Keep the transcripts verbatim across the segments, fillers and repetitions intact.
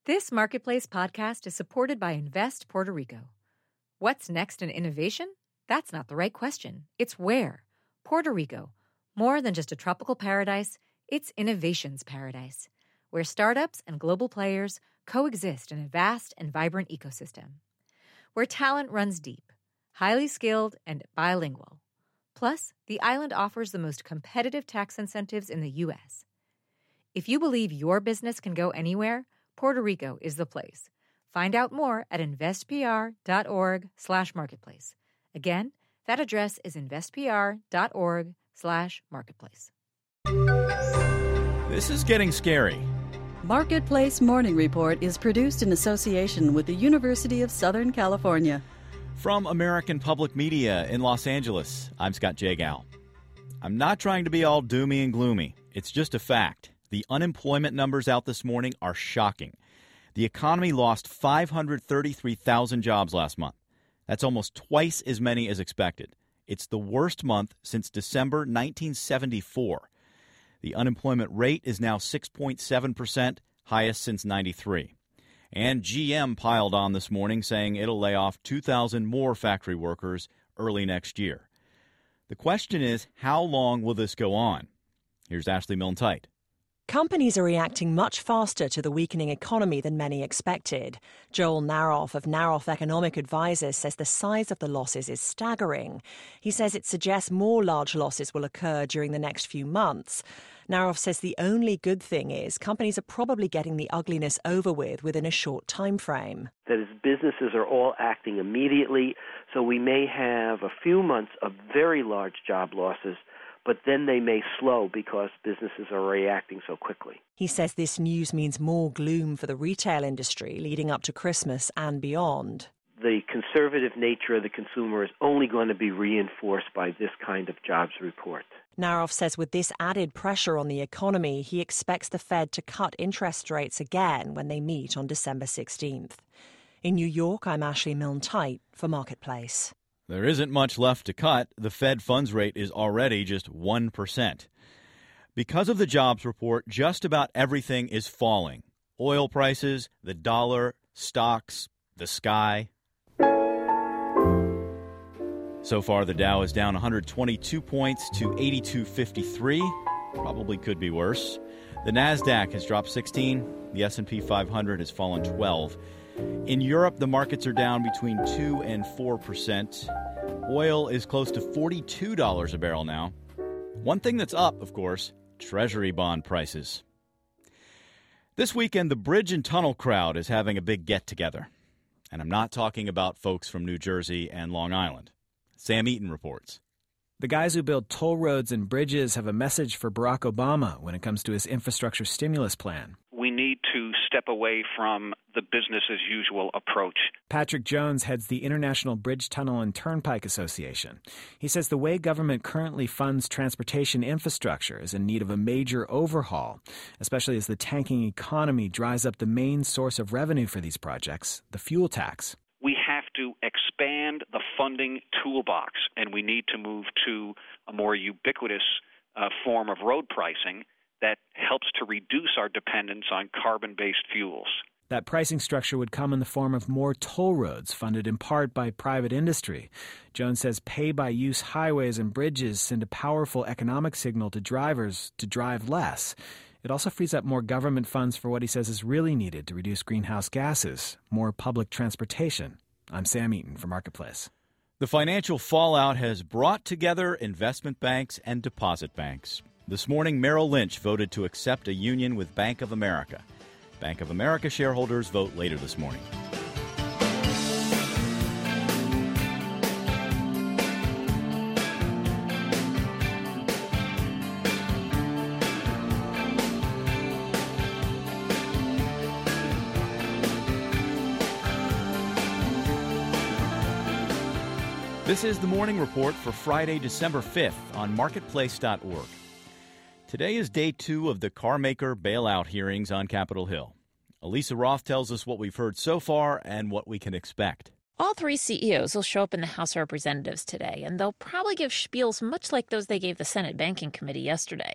This Marketplace podcast is supported by Invest Puerto Rico. What's next in innovation? That's not the right question. It's where. Puerto Rico. More than just a tropical paradise, it's innovation's paradise, where startups and global players coexist in a vast and vibrant ecosystem. Where talent runs deep, highly skilled, and bilingual. Plus, the island offers the most competitive tax incentives in the U S. If you believe your business can go anywhere, Puerto Rico is the place. Find out more at investpr.org slash marketplace. Again, that address is investpr.org slash marketplace. This is getting scary. Marketplace Morning Report is produced in association with the University of Southern California. From American Public Media in Los Angeles, I'm Scott Jagow. I'm not trying to be all doomy and gloomy. It's just a fact. The unemployment numbers out this morning are shocking. The economy lost five hundred thirty-three thousand jobs last month. That's almost twice as many as expected. It's the worst month since December nineteen seventy-four. The unemployment rate is now six point seven percent, highest since ninety-three. And G M piled on this morning, saying it'll lay off two thousand more factory workers early next year. The question is, how long will this go on? Here's Ashley Milne-Tite. Companies are reacting much faster to the weakening economy than many expected. Joel Naroff of Naroff Economic Advisors says the size of the losses is staggering. He says it suggests more large losses will occur during the next few months. Naroff says the only good thing is companies are probably getting the ugliness over with within a short time frame. That is, businesses are all acting immediately, so we may have a few months of very large job losses, but then they may slow because businesses are reacting so quickly. He says this news means more gloom for the retail industry leading up to Christmas and beyond. The conservative nature of the consumer is only going to be reinforced by this kind of jobs report. Naroff says with this added pressure on the economy, he expects the Fed to cut interest rates again when they meet on December sixteenth. In New York, I'm Ashley Milne-Tite for Marketplace. There isn't much left to cut. The Fed funds rate is already just one percent. Because of the jobs report, just about everything is falling. Oil prices, the dollar, stocks, the sky. So far, the Dow is down one hundred twenty-two points to eighty-two fifty-three. Probably could be worse. The NASDAQ has dropped sixteen. The S and P five hundred has fallen twelve. In Europe, the markets are down between two and four percent. Oil is close to forty-two dollars a barrel now. One thing that's up, of course, Treasury bond prices. This weekend, the bridge and tunnel crowd is having a big get-together. And I'm not talking about folks from New Jersey and Long Island. Sam Eaton reports. The guys who build toll roads and bridges have a message for Barack Obama when it comes to his infrastructure stimulus plan. We need to step away from the business-as-usual approach. Patrick Jones heads the International Bridge, Tunnel, and Turnpike Association. He says the way government currently funds transportation infrastructure is in need of a major overhaul, especially as the tanking economy dries up the main source of revenue for these projects, the fuel tax. We have to expand the funding toolbox, and we need to move to a more ubiquitous uh, form of road pricing that helps to reduce our dependence on carbon-based fuels. That pricing structure would come in the form of more toll roads funded in part by private industry. Jones says pay-by-use highways and bridges send a powerful economic signal to drivers to drive less. It also frees up more government funds for what he says is really needed to reduce greenhouse gases, more public transportation. I'm Sam Eaton for Marketplace. The financial fallout has brought together investment banks and deposit banks. This morning, Merrill Lynch voted to accept a union with Bank of America. Bank of America shareholders vote later this morning. This is the Morning Report for Friday, December fifth on marketplace dot org. Today is day two of the carmaker bailout hearings on Capitol Hill. Elisa Roth tells us what we've heard so far and what we can expect. All three C E Os will show up in the House of Representatives today, and they'll probably give spiels much like those they gave the Senate Banking Committee yesterday.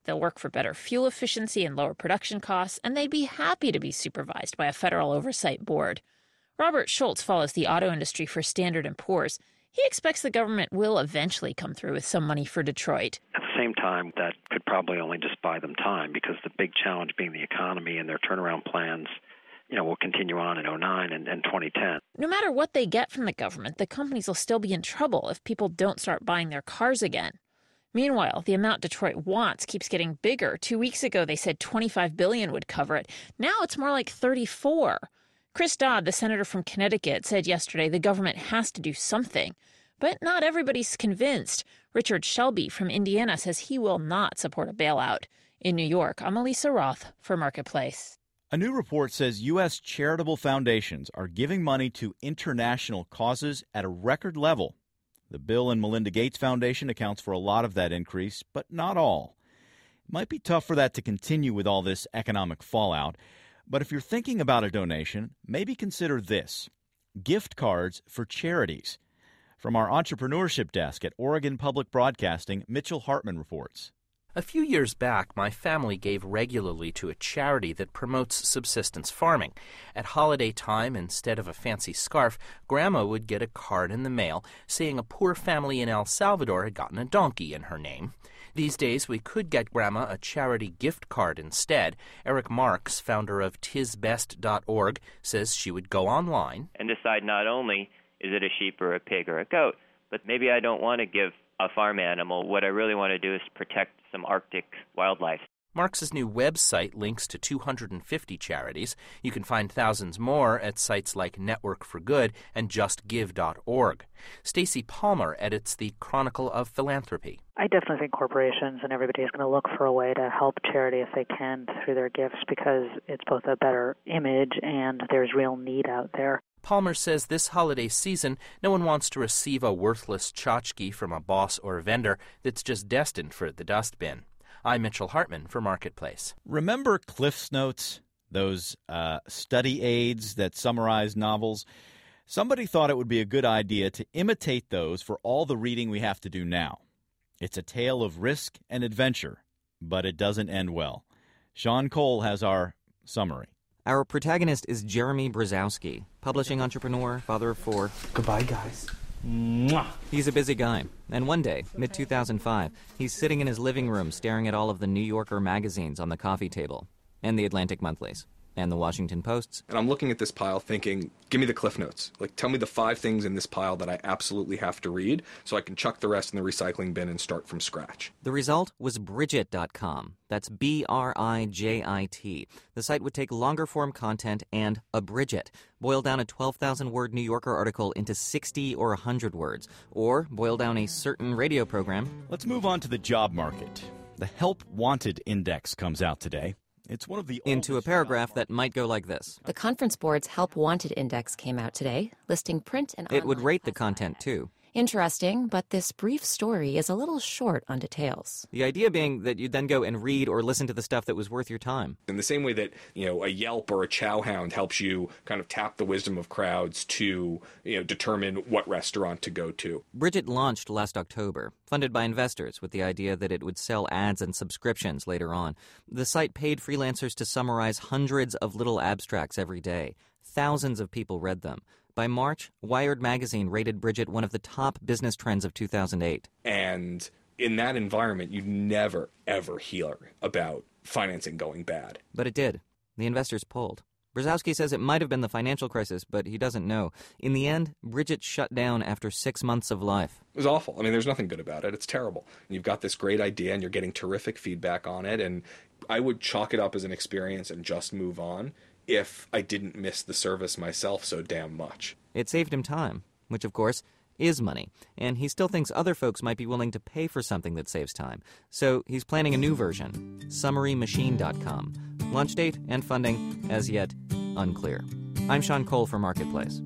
They'll work for better fuel efficiency and lower production costs, and they'd be happy to be supervised by a federal oversight board. Robert Schultz follows the auto industry for Standard and Poor's. He expects the government will eventually come through with some money for Detroit. At the same time, that could probably only just buy them time, because the big challenge being the economy and their turnaround plans, you know, will continue on in oh nine and, and twenty ten. No matter what they get from the government, the companies will still be in trouble if people don't start buying their cars again. Meanwhile, the amount Detroit wants keeps getting bigger. Two weeks ago, they said twenty-five billion dollars would cover it. Now it's more like thirty-four. Chris Dodd, the senator from Connecticut, said yesterday the government has to do something. But not everybody's convinced. Richard Shelby from Indiana says he will not support a bailout. In New York, I'm Elisa Roth for Marketplace. A new report says U S charitable foundations are giving money to international causes at a record level. The Bill and Melinda Gates Foundation accounts for a lot of that increase, but not all. It might be tough for that to continue with all this economic fallout. But if you're thinking about a donation, maybe consider this: gift cards for charities. From our entrepreneurship desk at Oregon Public Broadcasting, Mitchell Hartman reports. A few years back, my family gave regularly to a charity that promotes subsistence farming. At holiday time, instead of a fancy scarf, Grandma would get a card in the mail saying a poor family in El Salvador had gotten a donkey in her name. These days, we could get Grandma a charity gift card instead. Eric Marks, founder of tis best dot org, says she would go online and decide not only is it a sheep or a pig or a goat, but maybe I don't want to give a farm animal. What I really want to do is protect some Arctic wildlife. Marks's new website links to two hundred fifty charities. You can find thousands more at sites like Network for Good and just give dot org. Stacy Palmer edits the Chronicle of Philanthropy. I definitely think corporations and everybody is going to look for a way to help charity if they can through their gifts, because it's both a better image and there's real need out there. Palmer says this holiday season, no one wants to receive a worthless tchotchke from a boss or vendor that's just destined for the dustbin. I'm Mitchell Hartman for Marketplace. Remember Cliff's Notes, those uh, study aids that summarize novels? Somebody thought it would be a good idea to imitate those for all the reading we have to do now. It's a tale of risk and adventure, but it doesn't end well. Sean Cole has our summary. Our protagonist is Jeremy Brzezowski, publishing entrepreneur, father of four. Goodbye, guys. Mwah. He's a busy guy, and one day, mid two thousand five, he's sitting in his living room staring at all of the New Yorker magazines on the coffee table, and the Atlantic Monthlies, and the Washington Posts. And I'm looking at this pile thinking, give me the Cliff Notes. Like, tell me the five things in this pile that I absolutely have to read so I can chuck the rest in the recycling bin and start from scratch. The result was Bridget dot com. That's B R I J I T. The site would take longer-form content and abridge it, boil down a twelve thousand word New Yorker article into sixty or one hundred words, or boil down a certain radio program. Let's move on to the job market. The Help Wanted Index comes out today. It's one of the into a paragraph that might go like this. The Conference Board's Help Wanted Index came out today, listing print and online. It would rate the content, too. Interesting, but this brief story is a little short on details. The idea being that you'd then go and read or listen to the stuff that was worth your time. In the same way that, you know, a Yelp or a Chowhound helps you kind of tap the wisdom of crowds to, you know, determine what restaurant to go to. Bridget launched last October, funded by investors with the idea that it would sell ads and subscriptions later on. The site paid freelancers to summarize hundreds of little abstracts every day. Thousands of people read them. By March, Wired magazine rated Bridget one of the top business trends of two thousand eight. And in that environment, you never, ever hear about financing going bad. But it did. The investors pulled. Brzezowski says it might have been the financial crisis, but he doesn't know. In the end, Bridget shut down after six months of life. It was awful. I mean, there's nothing good about it. It's terrible. You've got this great idea, and you're getting terrific feedback on it, and I would chalk it up as an experience and just move on if I didn't miss the service myself so damn much. It saved him time, which, of course, is money, and he still thinks other folks might be willing to pay for something that saves time. So he's planning a new version, summary machine dot com. Launch date and funding, as yet, unclear. I'm Sean Cole for Marketplace.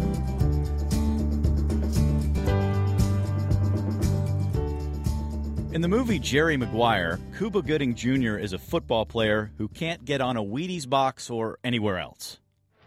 In In the movie Jerry Maguire, Cuba Gooding Junior is a football player who can't get on a Wheaties box or anywhere else.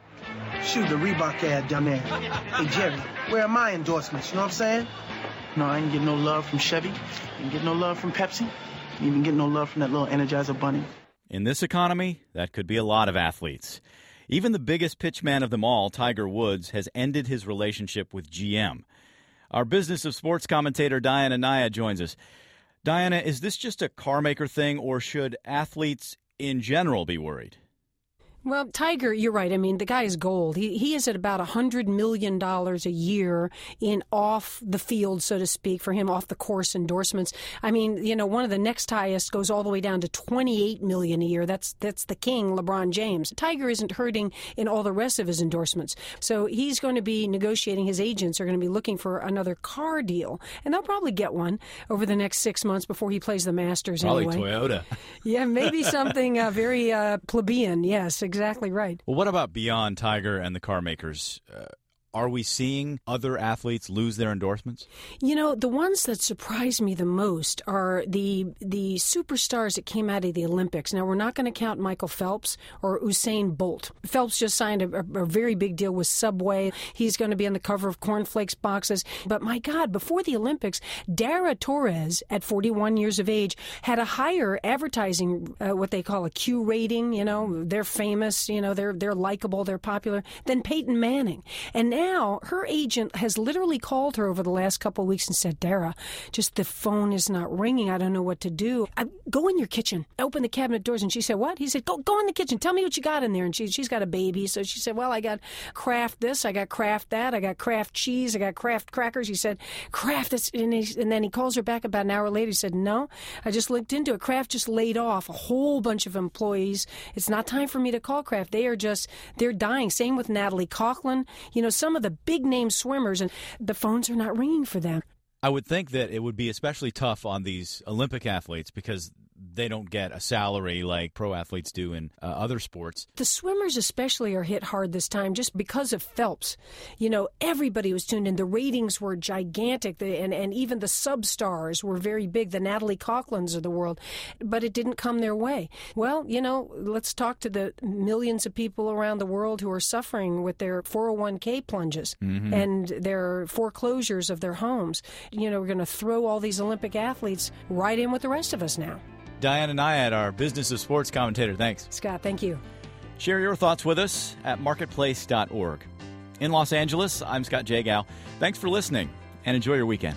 Shoot, the Reebok ad down there. Hey, Jerry, where are my endorsements? You know what I'm saying? No, I ain't getting no love from Chevy. Ain't getting no love from Pepsi. Ain't even getting no love from that little Energizer bunny. In this economy, that could be a lot of athletes. Even the biggest pitchman of them all, Tiger Woods, has ended his relationship with G M. Our Business of Sports commentator Diana Nyad joins us. Diana, is this just a car maker thing, or should athletes in general be worried? Well, Tiger, you're right. I mean, the guy is gold. He he is at about one hundred million dollars a year in off the field, so to speak, for him, off the course endorsements. I mean, you know, one of the next highest goes all the way down to twenty-eight million dollars a year. That's that's the king, LeBron James. Tiger isn't hurting in all the rest of his endorsements. So he's going to be negotiating. His agents are going to be looking for another car deal, and they'll probably get one over the next six months before he plays the Masters probably anyway. Toyota. Yeah, maybe something uh, very uh, plebeian, yes. Exactly right. Well, what about beyond Tiger and the car makers? Uh, are we seeing other athletes lose their endorsements? You know, the ones that surprise me the most are the the superstars that came out of the Olympics. Now, we're not going to count Michael Phelps or Usain Bolt. Phelps just signed a, a, a very big deal with Subway. He's going to be on the cover of Cornflakes boxes. But my God, before the Olympics, Dara Torres, at forty-one years of age, had a higher advertising, uh, what they call a Q rating. You know, they're famous, you know, they're, they're likable, they're popular, than Peyton Manning. And now Now, her agent has literally called her over the last couple of weeks and said, Dara, just the phone is not ringing. I don't know what to do. I, go in your kitchen. Open the cabinet doors. And she said, what? He said, go go in the kitchen. Tell me what you got in there. And she, she's got a baby. So she said, well, I got Kraft this. I got Kraft that. I got Kraft cheese. I got Kraft crackers. He said, Kraft this. And, he, and then he calls her back about an hour later. He said, no, I just looked into it. Kraft just laid off a whole bunch of employees. It's not time for me to call Kraft. They are just, they're dying. Same with Natalie Coughlin. You know, some of the big-name swimmers, and the phones are not ringing for them. I would think that it would be especially tough on these Olympic athletes because they don't get a salary like pro athletes do in uh, other sports. The swimmers especially are hit hard this time just because of Phelps. You know, everybody was tuned in. The ratings were gigantic, the, and, and even the sub-stars were very big, the Natalie Coughlins of the world, but it didn't come their way. Well, you know, let's talk to the millions of people around the world who are suffering with their four oh one k plunges mm-hmm. and their foreclosures of their homes. You know, we're going to throw all these Olympic athletes right in with the rest of us now. Diana Nyad, our Business of Sports commentator. Thanks. Scott, thank you. Share your thoughts with us at marketplace dot org. In Los Angeles, I'm Scott Jagow. Thanks for listening, and enjoy your weekend.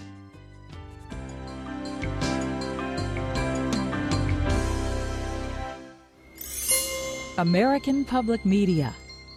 American Public Media.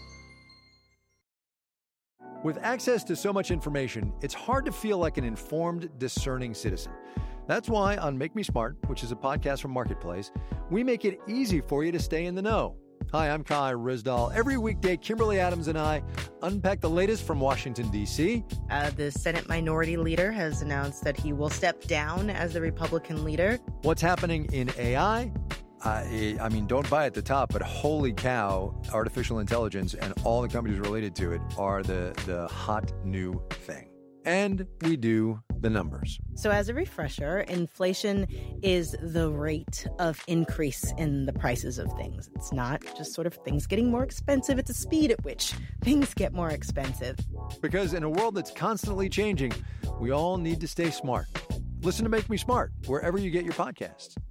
With access to so much information, it's hard to feel like an informed, discerning citizen. That's why on Make Me Smart, which is a podcast from Marketplace, we make it easy for you to stay in the know. Hi, I'm Kai Rizdal. Every weekday, Kimberly Adams and I unpack the latest from Washington, D C Uh, the Senate Minority Leader has announced that he will step down as the Republican leader. What's happening in A I? Uh, I mean, don't buy at the top, but holy cow, artificial intelligence and all the companies related to it are the, the hot new thing. And we do the numbers. So as a refresher, inflation is the rate of increase in the prices of things. It's not just sort of things getting more expensive. It's a speed at which things get more expensive. Because in a world that's constantly changing, we all need to stay smart. Listen to Make Me Smart wherever you get your podcasts.